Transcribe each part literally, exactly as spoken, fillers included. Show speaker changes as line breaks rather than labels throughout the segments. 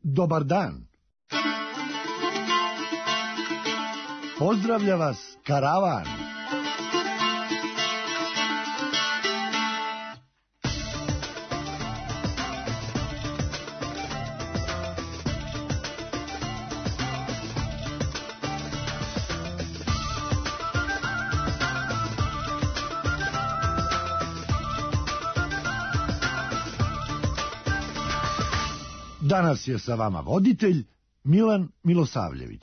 Dobar dan. Pozdravlja vas karavan. Danas je sa vama voditelj Milan Milosavljević.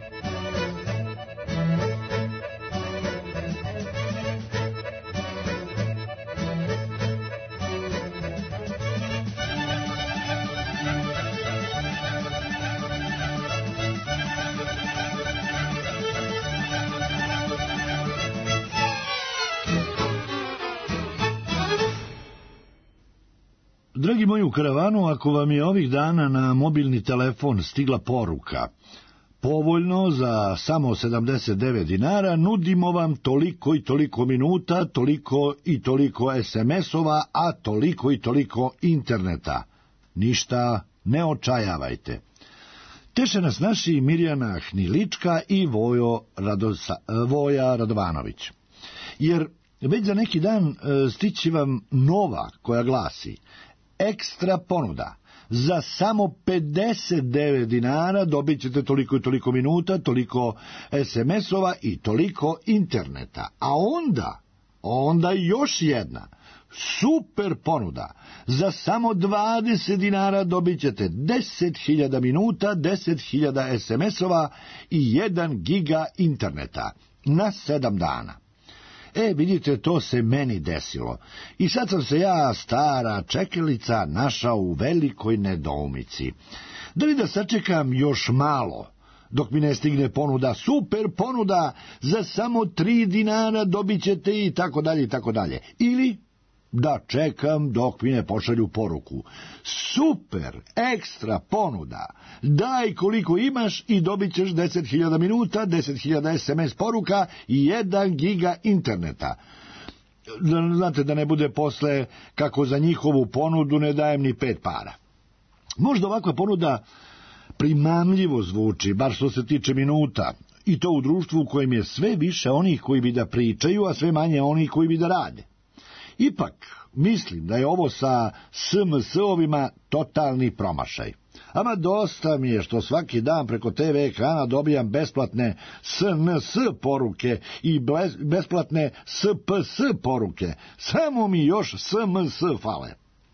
Dragi moji u karavanu, ako vam je ovih dana na mobilni telefon stigla poruka povoljno za samo sedamdeset devet dinara, nudimo vam toliko i toliko minuta, toliko i toliko es em esova, a toliko i toliko interneta. Ništa ne očajavajte. Teše nas naši Mirjana Hnilička i Vojo Radosa, Voja Radovanović. Jer već za neki dan stići vam nova koja glasi: ekstra ponuda. Za samo pedeset devet dinara dobit ćete toliko i toliko minuta, toliko es em esova i toliko interneta. A onda, onda još jedna super ponuda. Za samo dvadeset dinara dobit ćete deset hiljada minuta, deset hiljada es em esova i jedan giga interneta na sedam dana. E, vidite, to se meni desilo. I sad sam se ja, stara čekalica, našao u velikoj nedoumici. Da li da sačekam još malo, dok mi ne stigne ponuda, super ponuda, za samo tri dinara dobit ćete i tako dalje i tako dalje. Ili da čekam dok mi ne pošalju poruku: super, ekstra ponuda, daj koliko imaš i dobit ćeš deset hiljada minuta, deset hiljada es em es poruka i jedan giga interneta. Znate, da ne bude posle kako za njihovu ponudu ne dajem ni pet para. Možda ovakva ponuda primamljivo zvuči, bar što se tiče minuta, i to u društvu u kojem je sve više onih koji bi da pričaju, a sve manje onih koji bi da rade. Ipak, mislim da je ovo sa es em es-ovima totalni promašaj. Ama dosta mi je što svaki dan preko te ve ekrana dobijam besplatne es en es poruke i besplatne es pe es poruke. Samo mi još es em es fale.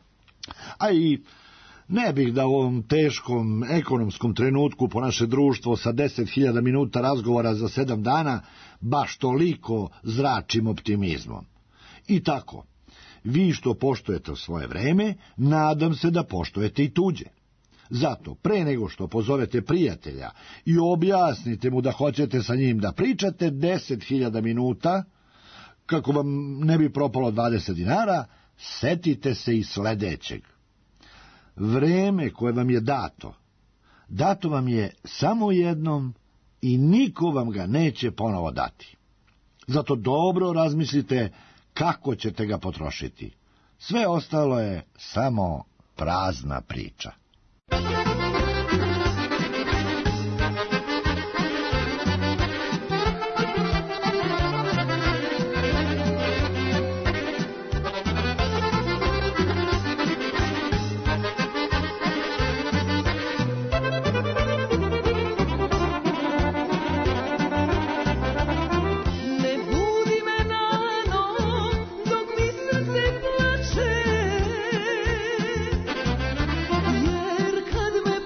A i ne bih da u ovom teškom ekonomskom trenutku po naše društvo sa deset hiljada minuta razgovora za sedam dana baš toliko zračim optimizmom. I tako, vi što poštujete svoje vreme, nadam se da poštujete i tuđe. Zato, pre nego što pozovete prijatelja i objasnite mu da hoćete sa njim da pričate deset hiljada minuta, kako vam ne bi propalo dvadeset dinara, setite se i sledećeg. Vreme koje vam je dato, dato vam je samo jednom i niko vam ga neće ponovo dati. Zato dobro razmislite kako ćete ga potrošiti. Sve ostalo je samo prazna priča.
Jer kad me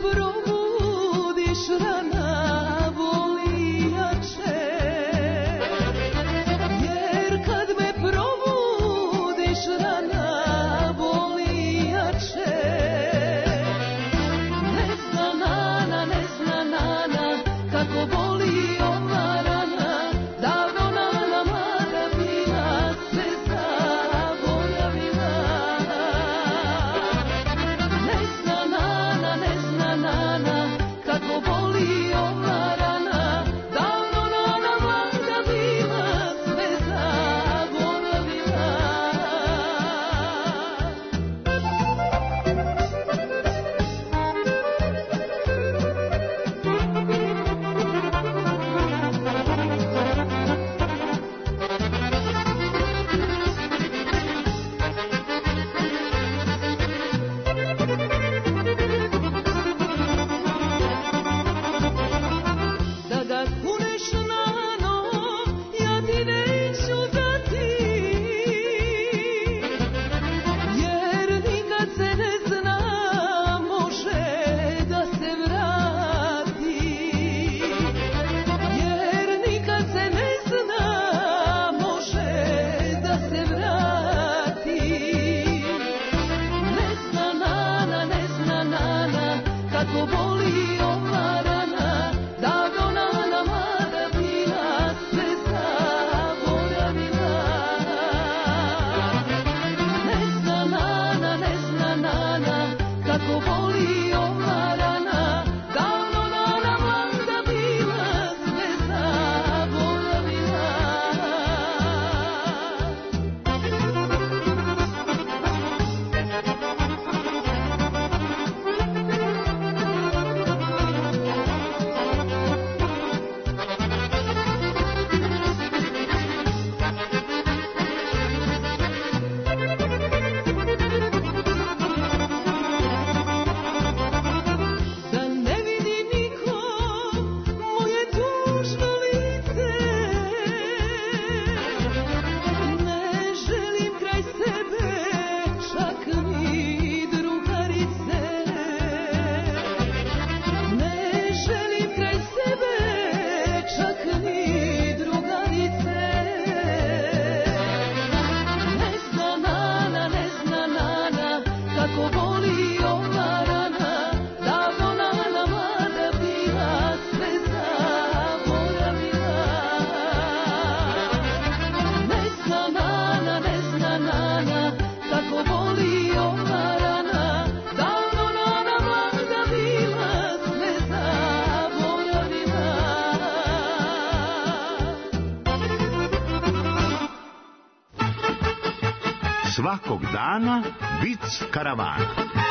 Svakog dana vic karavana.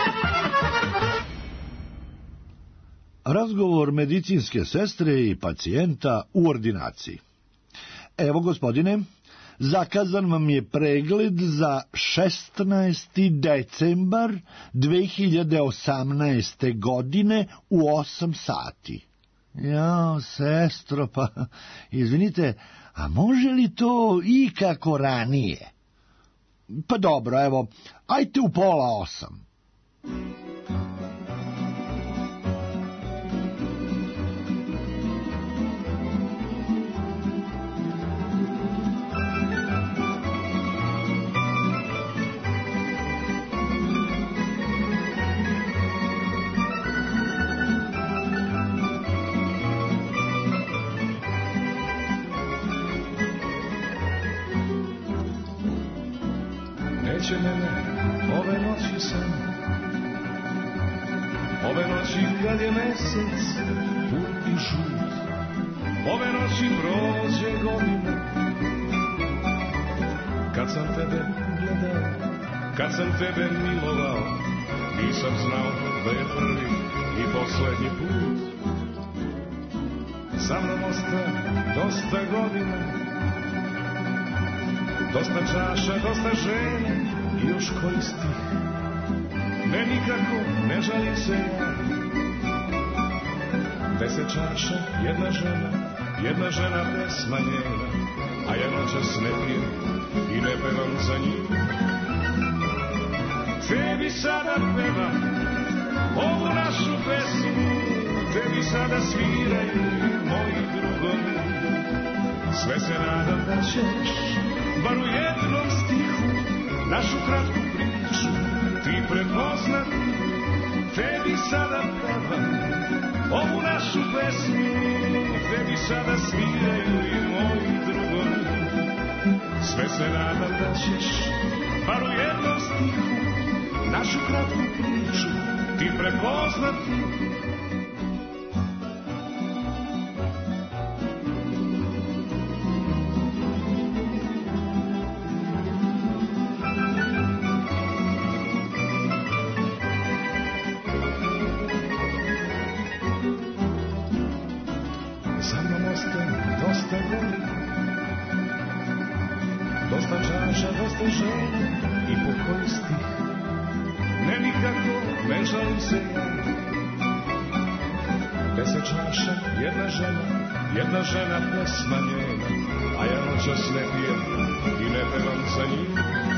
Razgovor medicinske sestre i pacijenta u ordinaciji. Evo, gospodine, zakazan vam je pregled za šesnaesti decembar dve hiljade osamnaeste. godine u osam sati. Jao, sestro, pa izvinite, a može li to ikako ranije? Pa dobro, evo, ajte u pola osam.
Neće mene ove noći san, ove noći kad je mesec put i žut, ove noći prođe godine, kad sam tebe gledao, kad sam tebe milovao, nisam znao da je prvi i poslednji put. Sa mnom ostaje dosta godina, dosta čaša, dosta žena i još koji stih. Ne nikako, ne žalim se ja. Deset čaša, jedna žena, jedna žena pesma njena, a ja noćas ne pijem i ne pevam za njim. Tebi sada pevam ovu našu pesmu, tebi sada sviraju moji drugovi. Sve se nadam da ćeš, bar u jednom stihu, našu kratku priču ti prepoznati. Tebi sada pevam ovu našu pesmu, tebi sada sviraju i moji drugovi. Sve se nadam da ćeš, bar u jednom stihu, našu kratku priču ti prepoznati. Dosta žena i po koji stih. Ne nikako, ne žalim se ja. Deset čaša, jedna žena, jedna žena pesma njena, a ja noćas ne pijem i ne pevam za njim.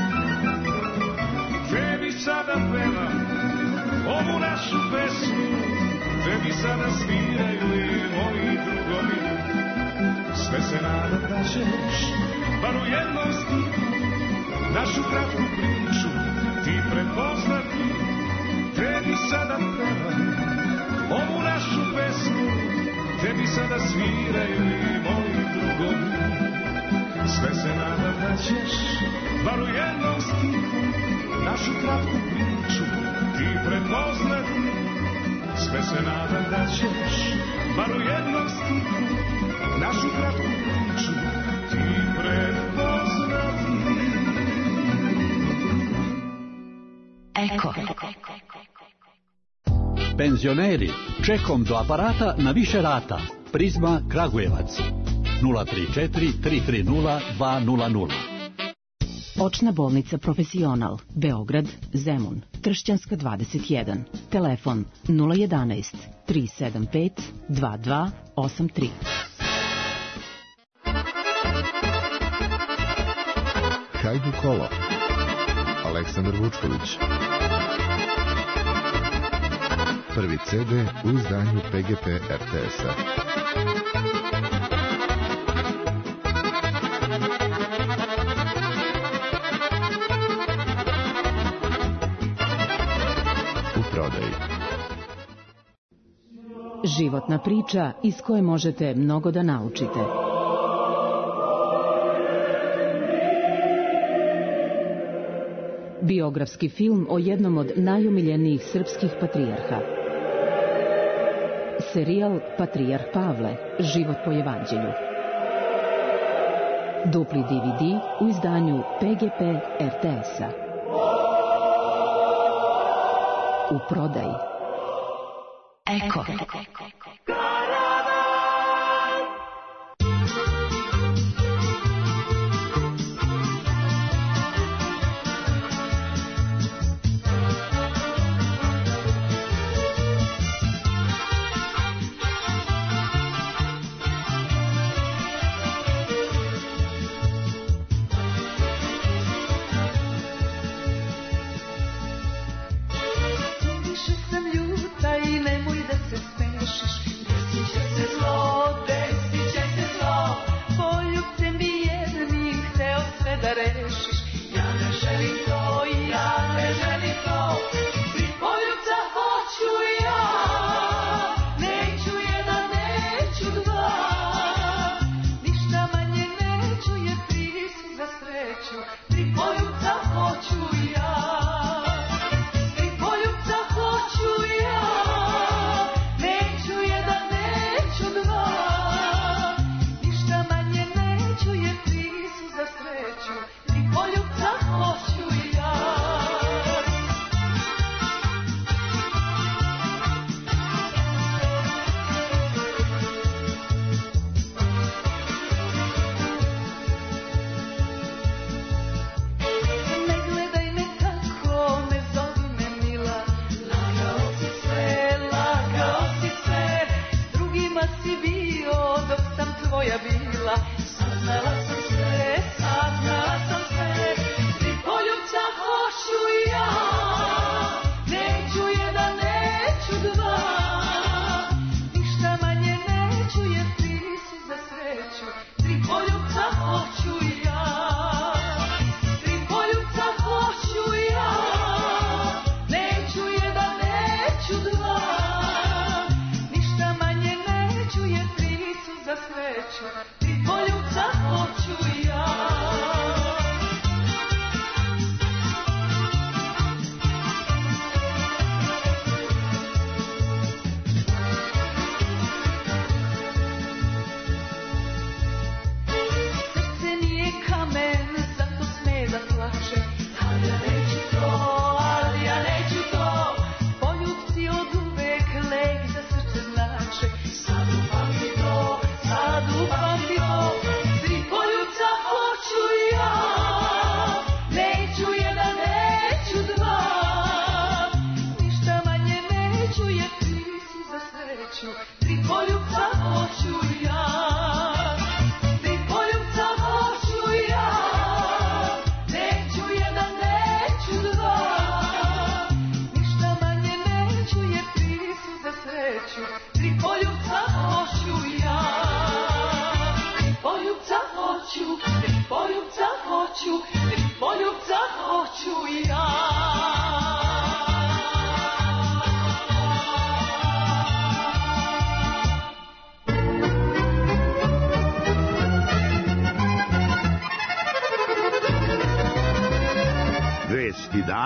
Tebi sada pevam ovu našu pesmu, tebi sada sviraju i moji drugovi. Sve se nadam da ćeš, bar u jednom stihu, našu kratku priču ti prepoznati. Tebi sada pevam tebi sada sviraju i moji drugovi. Sve se nadam da ćeš, bar u jednom stihu, našu kratku priču ti prepoznati. Sve se nadam da ćeš, bar u jednom stihu, našu kratku priču ti prepoznati.
Eko.
Penzioneri, čekom do aparata na više rata. Prizma Kragujevac. nula tri četiri tri tri nula dva nula nula.
Očna bolnica Profesional, Beograd, Zemun, Tršćanska dvadeset jedan. Telefon nula jedanaest tri sedam pet dva dva osam tri.
Hajdu kolo. Aleksandar Vučković. Prvi ce de u izdanju pe ge pe er te es-a. U prodaji.
Životna priča iz koje možete mnogo da naučite. Biografski film o jednom od najomiljenijih srpskih patrijarha. Serijal Patrijarh Pavle, život po evanđelju. Dupli de ve de u izdanju pe ge pe er te es-a. U prodaji. Eko.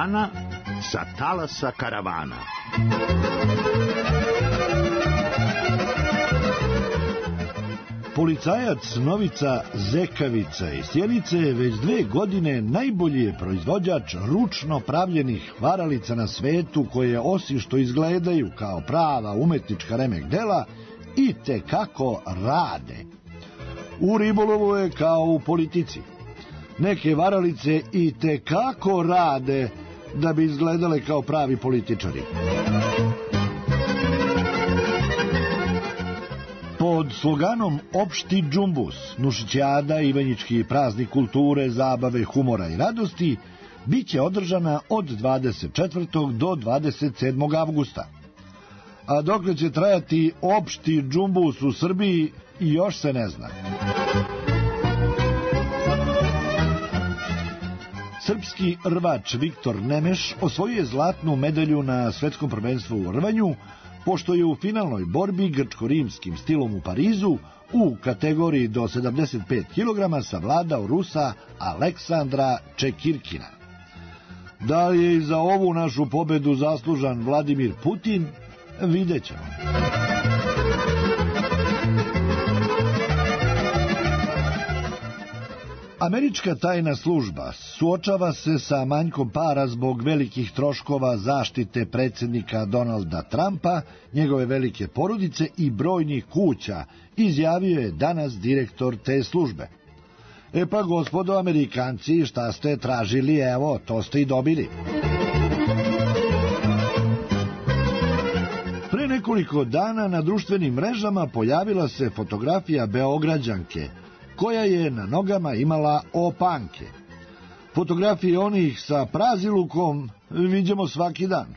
dana sa talasa karavana.
Policajac Novica Zekavica iz Sjenice već dve godine najbolji je proizvođač ručno pravljenih varalica na svetu koje, osim što izgledaju kao prava umetnička remek dela, i te kako rade. U ribolovu je kao u politici. Neke varalice i te kako rade da bi izgledale kao pravi političari. Pod sloganom Opšti džumbus, Nušićijada, Ivanjički praznik kulture, zabave, humora i radosti, bit će održana od dvadeset četvrtog do dvadeset sedmog avgusta. A dokle će trajati opšti džumbus u Srbiji, još se ne zna. Srpski rvač Viktor Nemeš osvojio je zlatnu medalju na svetskom prvenstvu u rvanju, pošto je u finalnoj borbi grčko-rimskim stilom u Parizu u kategoriji do sedamdeset pet kilograma savladao Rusa Aleksandra Čekirkina. Da li je i za ovu našu pobedu zaslužan Vladimir Putin, vidjet ćemo. Američka tajna služba suočava se sa manjkom para zbog velikih troškova zaštite predsjednika Donalda Trumpa, njegove velike porodice i brojnih kuća, izjavio je danas direktor te službe. E pa, gospodo Amerikanci, šta ste tražili, evo, to ste i dobili. Pre nekoliko dana na društvenim mrežama pojavila se fotografija Beograđanke, koja je na nogama imala opanke. Fotografije onih sa prazilukom vidimo svaki dan.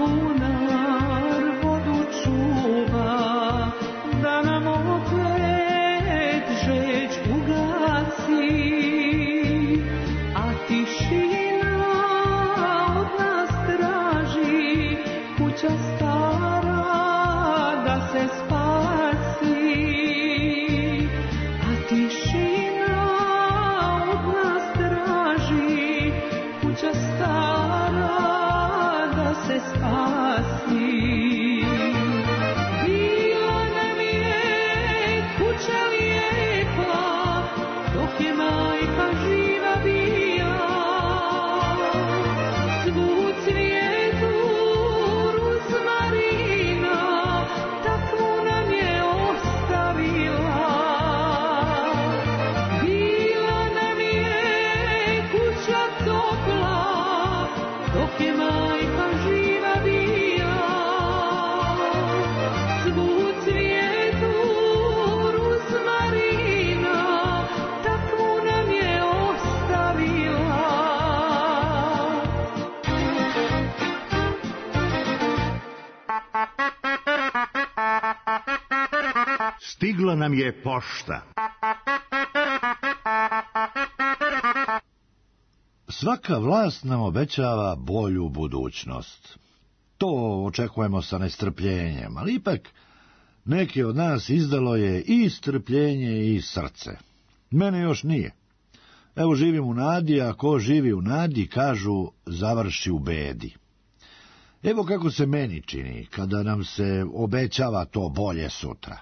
bunar vodu čuva, da nam opet žeć ugasi, a tišina od nas traži, kuća stara da se spasi, a tišina od nas traži, kuća stara da se spasi. Bila nam je kuća lijepa, dok je majka živa bila, svu cvijetu ruzmarina, takvu nam je ostavila. Bila nam je kuća topla, dok je majka živa bila, svu cvijetu ruzmarina, takvu nam je ostavila.
Stigla nam je pošta.
Svaka vlast nam obećava bolju budućnost. To očekujemo sa nestrpljenjem, ali ipak neke od nas izdalo je i strpljenje i srce. Mene još nije. Evo, živim u nadi, a ko živi u nadi, kažu, završi u bedi. Evo kako se meni čini kada nam se obećava to bolje sutra.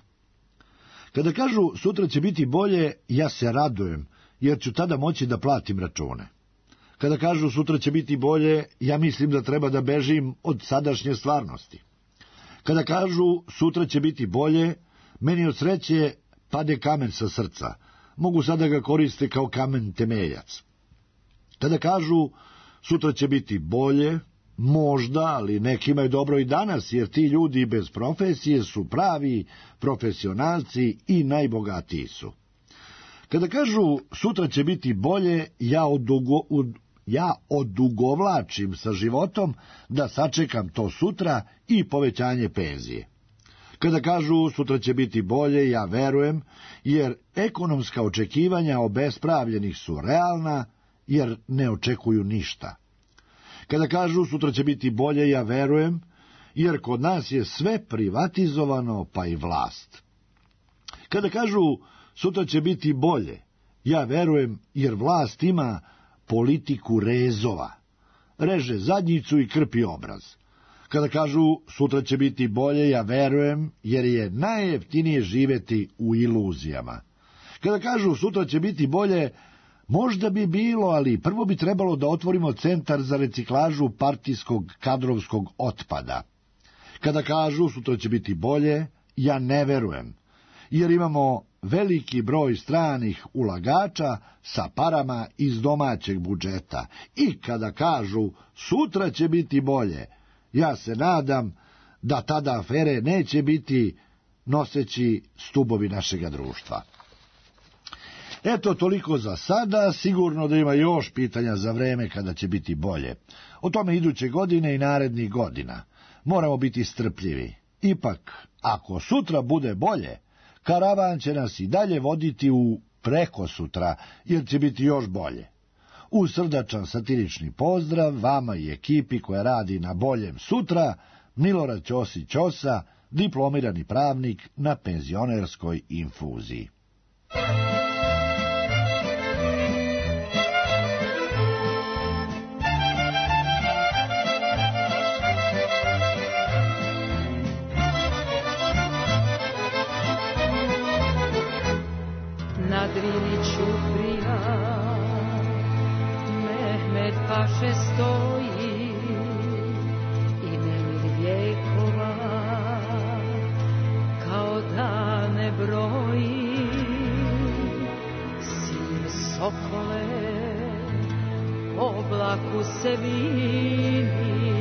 Kada kažu sutra će biti bolje, ja se radujem, jer ću tada moći da platim račune. Kada kažu sutra će biti bolje, ja mislim da treba da bežim od sadašnje stvarnosti. Kada kažu sutra će biti bolje, meni od sreće pade kamen sa srca. Mogu sada ga koriste kao kamen temeljac. Kada kažu sutra će biti bolje, možda, ali nekima je dobro i danas, jer ti ljudi bez profesije su pravi profesionalci i najbogatiji su. Kada kažu sutra će biti bolje, ja odugo, ud, ja odugovlačim sa životom da sačekam to sutra i povećanje penzije. Kada kažu sutra će biti bolje, ja verujem, jer ekonomska očekivanja obespravljenih su realna, jer ne očekuju ništa. Kada kažu sutra će biti bolje, ja verujem, jer kod nas je sve privatizovano, pa i vlast. Kada kažu sutra će biti bolje, ja verujem, jer vlast ima politiku rezova. Reže zadnjicu i krpi obraz. Kada kažu sutra će biti bolje, ja verujem, jer je najjeftinije živeti u iluzijama. Kada kažu sutra će biti bolje, možda bi bilo, ali prvo bi trebalo da otvorimo centar za reciklažu partijskog kadrovskog otpada. Kada kažu sutra će biti bolje, ja ne verujem, jer imamo veliki broj stranih ulagača sa parama iz domaćeg budžeta. I kada kažu sutra će biti bolje, ja se nadam da tada afere neće biti noseći stubovi našega društva. Eto, toliko za sada, sigurno da ima još pitanja za vreme kada će biti bolje. O tome iduće godine i narednih godina. Moramo biti strpljivi. Ipak, ako sutra bude bolje, karavan će nas i dalje voditi u prekosutra, jer će biti još bolje. Uz srdačan satirični pozdrav vama i ekipi koja radi na boljem sutra, Milorad Ćosić Ćosa, diplomirani pravnik na penzionerskoj infuziji.
Na Drini Ćuprija Mehmed Paše stoji i nemir vjekova kao dane broji. Sin Sokole oblaku se vini,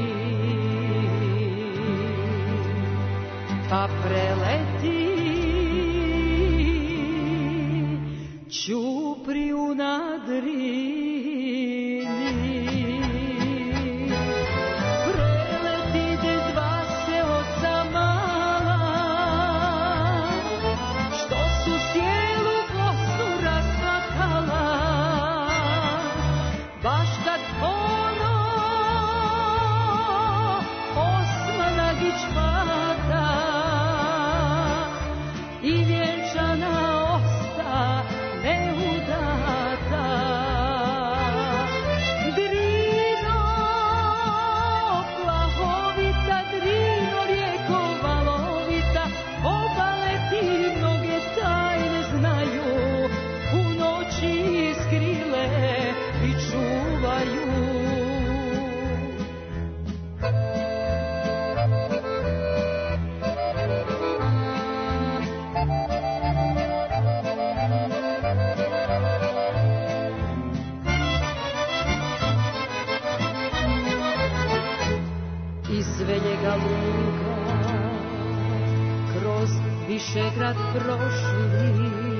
pa preleti Ćupriju na Drini. Preleti noći skrile i čuvaju. Iz Veljega luka kroz Višegrad prošli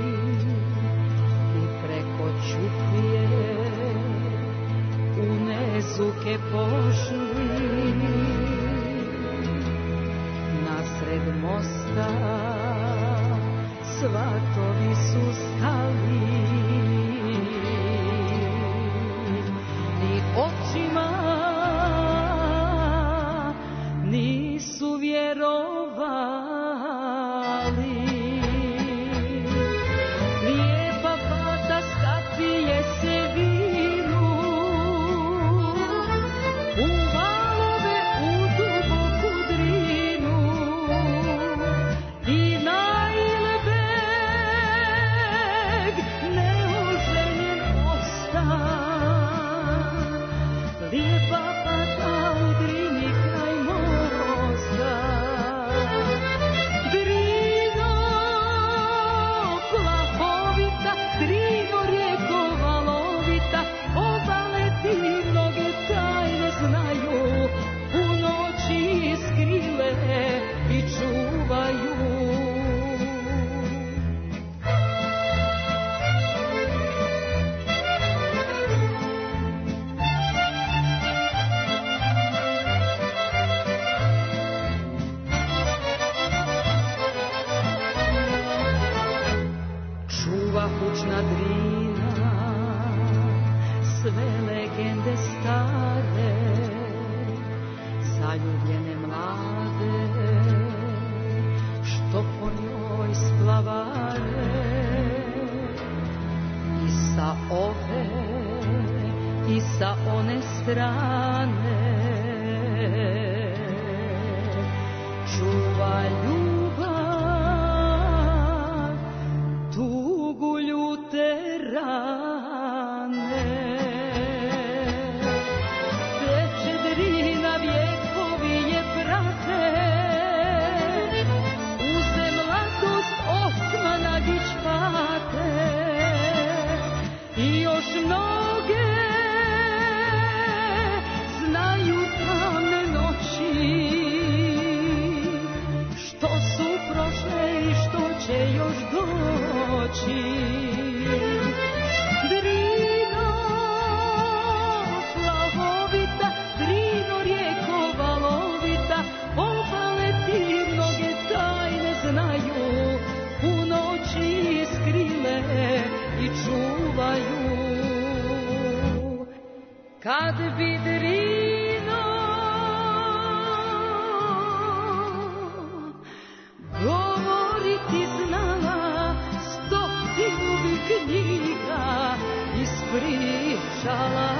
i preko Ćuprije u Nezuke pošli. Nasred mosta svatovi su stali i očima nisu vjerovali. Lijepa fata stapije se vinu u valove u duboku drinu i najlebeg neoženjen osta. Lijepa fata u drini kraj mosta. Drino plahovita, Drino rijeko valovita, obale ti mnoge tajne znaju, u noći skrile i čuvaju. Čuva hučna Drina sve legende stare, zaljubljene mlade što po njoj splavare. I sa ove i sa one strane čuva ljubav tugu ljute rane. Teče Drina, vjekovi je prate, uze mladost Osmanagić pate i još mnoge znaju tamne noći što su prošle i što će još doći. Drino plahovita, Drino rijeko valovita, obale ti mnoge tajne znaju, u noći skrile i čuvaju. Kad bi Drino govoriti znala, stotinu bi knjiga ispričala.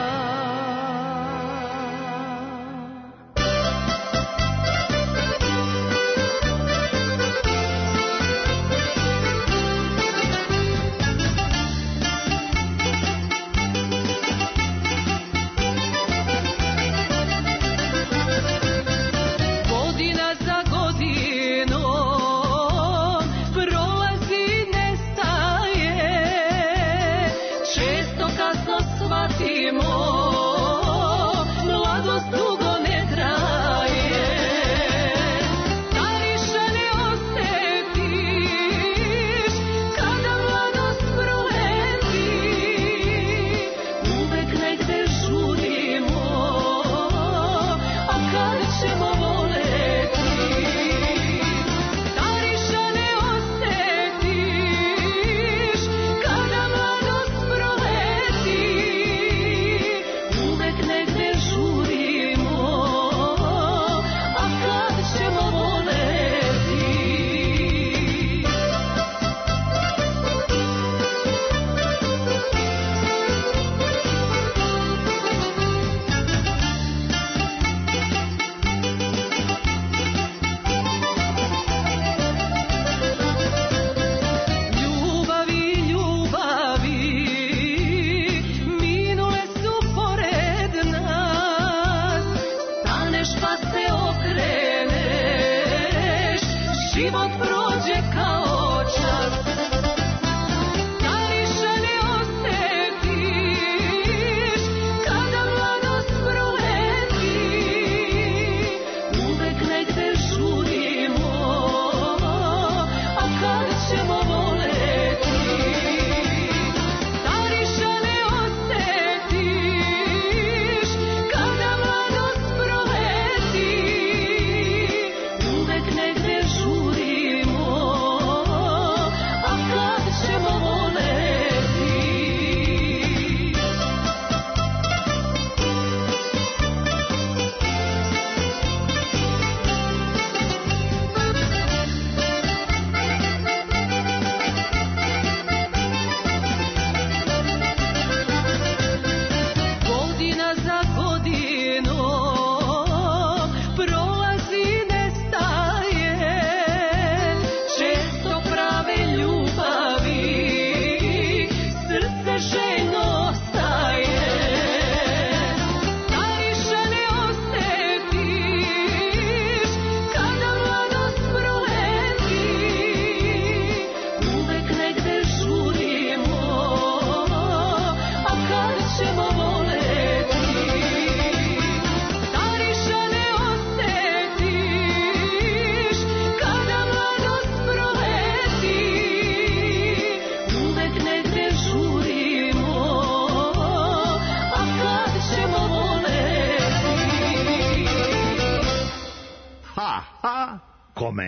Godina za godinom prolazi, nestaje, često kasno shvati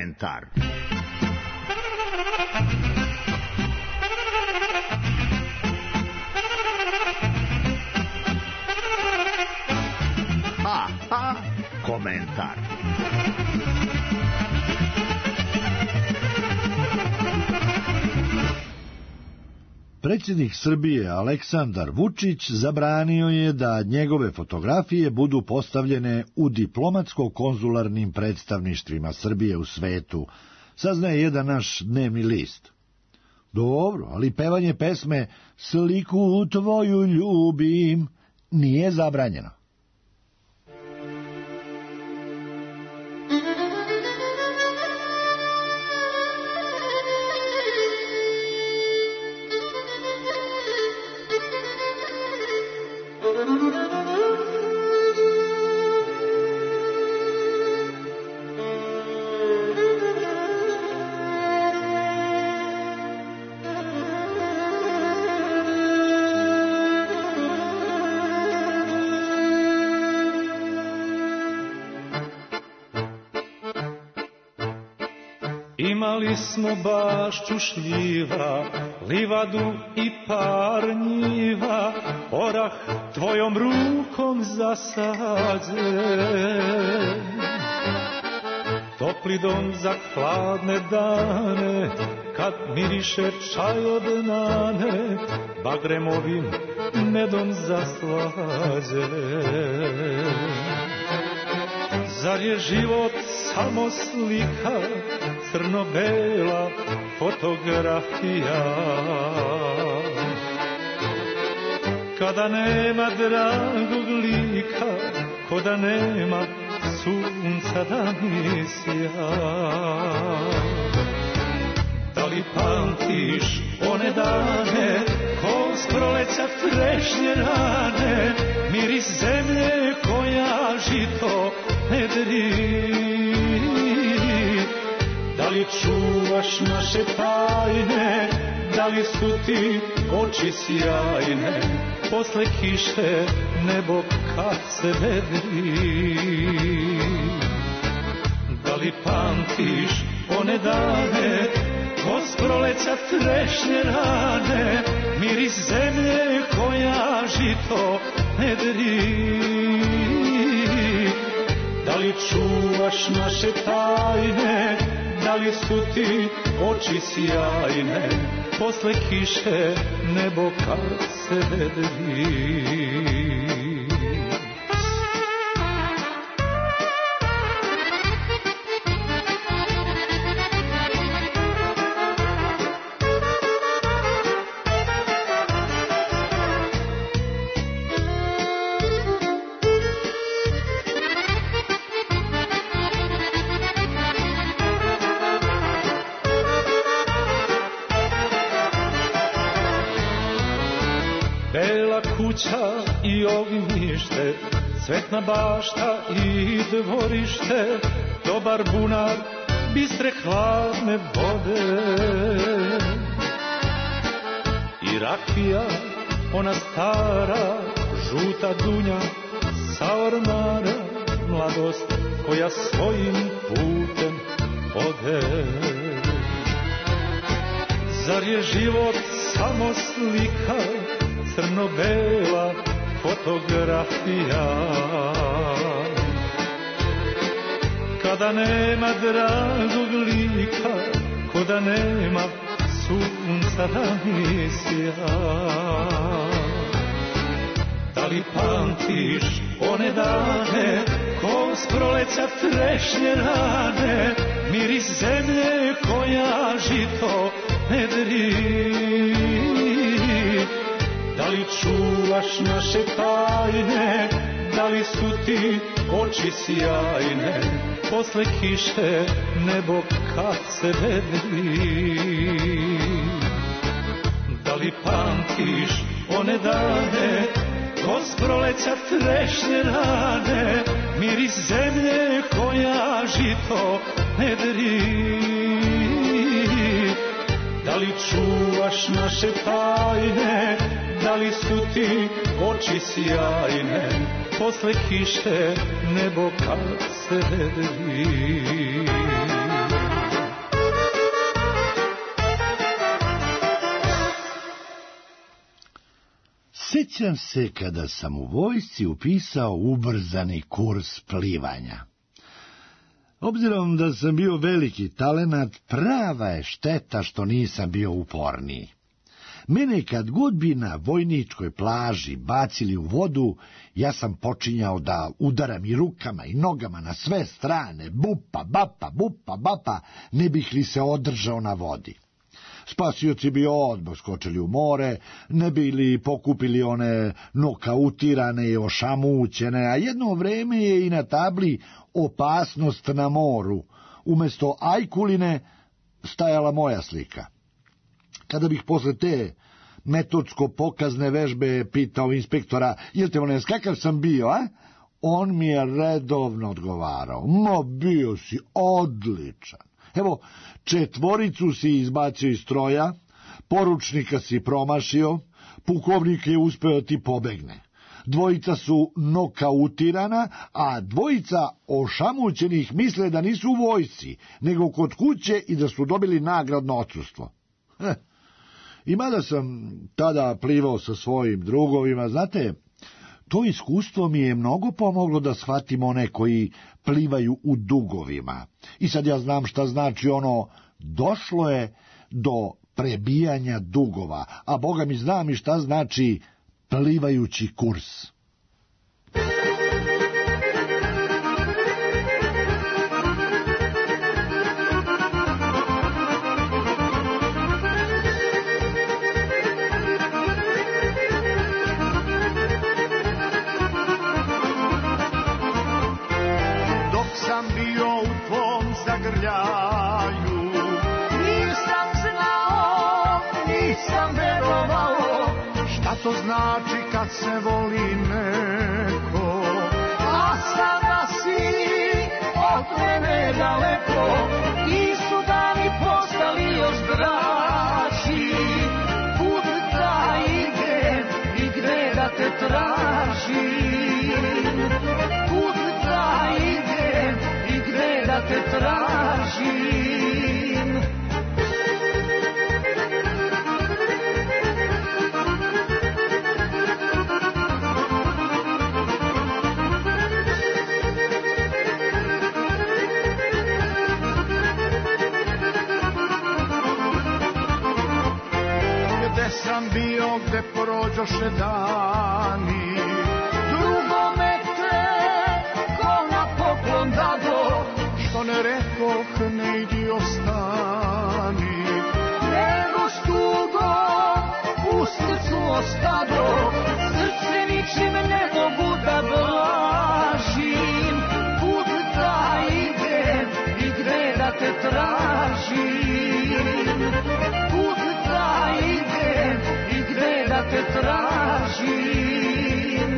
komentar. Ha, ha, komentar.
Predsjednik Srbije Aleksandar Vučić zabranio je da njegove fotografije budu postavljene u diplomatsko-konzularnim predstavništvima Srbije u svetu, saznaje jedan naš dnevni list. Dobro, ali pevanje pesme "Sliku tvoju ljubim" nije zabranjeno.
Imali smo bašću šljiva, livadu i par njiva, orah tvojom rukom zasađen. Topli dom za hladne dane, kad miriše čaj od nane, bagremovim medom zaslađen. Zar je život samo slika, crno-bela fotografija? Kada nema dragog lika, ko da nema sunca da mi sja. Da li pamtiš one dane, ko s proleća trešnje rane, miris zemlje koja žito ne dri? Da li čuvaš naše tajne, da li su ti oči sjajne, posle kiše nebo kad se vedri? Da li pamtiš one dane, ko s proleća trešnje rane, miris zemlje koja žito ne dri? Da li čuvaš naše tajne, da li su ti oči sjajne, posle kiše nebo kad se vedri? Kuća i ognjište, cvetna bašta i dvorište, dobar bunar, bistre hladne vode. I rakija, ona stara, žuta dunja sa ormara, mladost koja svojim putem ode. Zar je život samo slika, crno-bela fotografija? Kada nema dragog lika, ko da nema sunca da mi sja. Da li pamtiš one dane, ko s proleća trešnje rane, miris zemlje koja žito ne dri? Da li čuvaš naše tajne, da li su ti oči sjajne, posle kiše nebo kad se vedri? Da li pamtiš one dane, ko s proleća trešnje rane, miris zemlje koja žito ne dri? Da li čuvaš naše tajne, da li su ti oči sjajne, posle kiše nebo kad se vedri?
Sećam se kada sam u vojsci upisao ubrzani kurs plivanja. Obzirom da sam bio veliki talenat, prava je šteta što nisam bio uporniji. Mene kad god bi na vojničkoj plaži bacili u vodu, ja sam počinjao da udaram i rukama i nogama na sve strane, bupa, bapa, bupa, bapa, ne bih li se održao na vodi. Spasioci bi odmah skočili u more, ne bi li pokupili one nokautirane i ošamućene, a jedno vreme je i na tabli opasnost na moru. Umesto ajkuline stajala moja slika. Kada bih posle te metodsko-pokazne vežbe pitao inspektora, jel te vones, kakav sam bio, a? On mi je redovno odgovarao, ma bio si odličan. Evo, četvoricu si izbacio iz stroja, poručnika si promašio, pukovnik je uspeo ti pobegne. Dvojica su nokautirana, a dvojica ošamućenih misle da nisu u vojsci, nego kod kuće i da su dobili nagradno odsustvo. Heh. I mada sam tada plivao sa svojim drugovima, znate, to iskustvo mi je mnogo pomoglo da shvatim one koji plivaju u dugovima. I sad ja znam šta znači ono, došlo je do prebijanja dugova, a Boga mi znam i šta znači plivajući kurs.
To znači kad se voli neko, a sada si od mene daleko, ti su dani postali još draži. Kud da idem i gde da te tražim, kud da idem i gde da te tražim. Sam bio gde prođoše dani, drugome te ko na poklon dado, što ne rekoh ne idi ostani, nego stugo u srcu ostado, srce ničim ne mogu da blažim, kud da idem i gde da te tražim, kud da idem i gde da te tražim.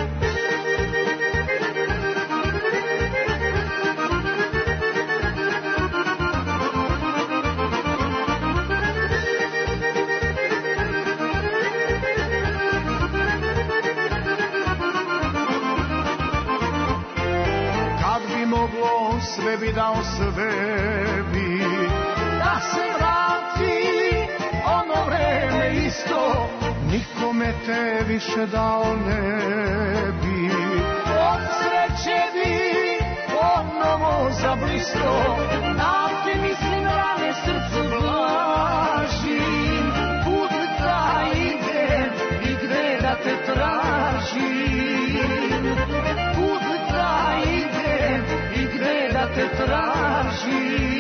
Kad bi moglo, sve bi dao, sve bi da se vrati ono vreme isto, nikome te više dao ne bi. Od sreće bi ponovo zablisto, na te mislim rane srcu blažim, kud da idem i gde da te tražim, kud da idem i gde da te tražim.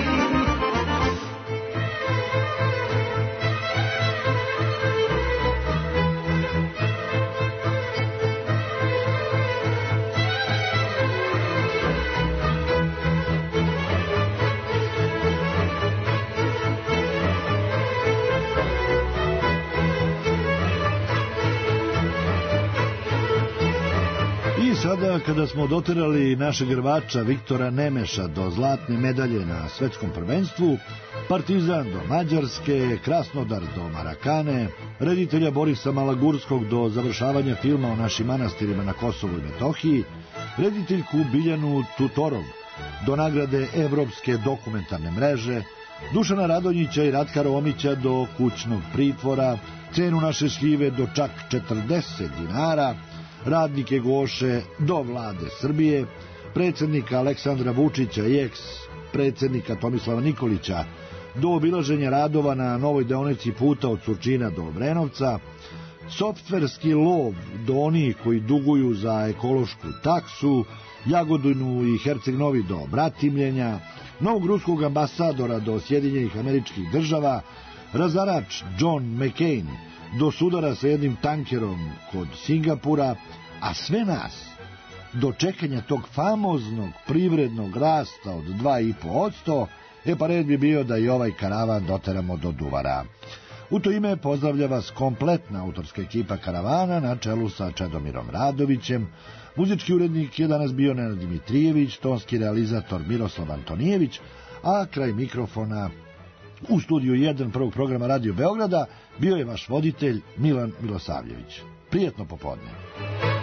Sada, kada smo doterali našeg rvača Viktora Nemeša do zlatne medalje na svetskom prvenstvu, Partizan do Mađarske, Krasnodar do Marakane, reditelja Borisa Malagurskog do završavanja filma o našim manastirima na Kosovu i Metohiji, rediteljku Biljanu Tutorov do nagrade Evropske dokumentarne mreže, Dušana Radonjića i Ratka Romića do kućnog pritvora, cenu naše šljive do čak četrdeset dinara, radnike Goše do vlade Srbije, predsjednika Aleksandra Vučića i eks-predsjednika Tomislava Nikolića do obilaženja radova na novoj deonici puta od Surčina do Obrenovca, softverski lov do onih koji duguju za ekološku taksu, Jagodinu i Herceg Novi do bratimljenja, novog ruskog ambasadora do Sjedinjenih Američkih Država, razarač John McCain do sudara sa jednim tankerom kod Singapura, a sve nas do čekanja tog famoznog privrednog rasta od dva i po posto, e pa red bi bio da i ovaj karavan doteramo do Duvara. U to ime pozdravlja vas kompletna autorska ekipa karavana na čelu sa Čedomirom Radovićem. Muzički urednik je danas bio Nenad Dimitrijević, tonski realizator Miroslav Antonijević, a kraj mikrofona u studiju jedan prvog programa Radio Beograda bio je vaš voditelj Milan Milosavljević. Prijetno popodne.